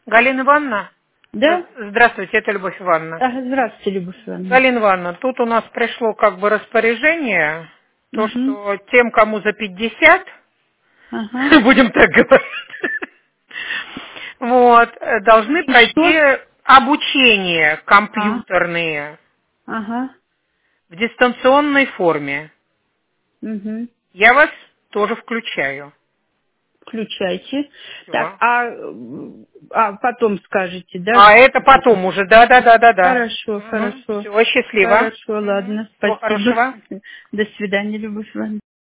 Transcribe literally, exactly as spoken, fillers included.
Галина Ивановна? Да? Здравствуйте, это Любовь Ивановна. Ага, здравствуйте, Любовь Ивановна. Галина Ивановна, тут у нас пришло как бы распоряжение, то, Угу. что тем, кому за пятьдесят, Ага. будем так говорить, вот, э, должны И что? пройти обучение А, компьютерные ага. в дистанционной форме. Угу. Я вас тоже включаю. Включайте. Так, Все. а, м, а потом скажете, да? А это потом уже, да-да-да-да-да. Хорошо, хорошо. Все, счастливо. Хорошо, ладно. Всего Спасибо. хорошего. До свидания, Любовь Ивановна.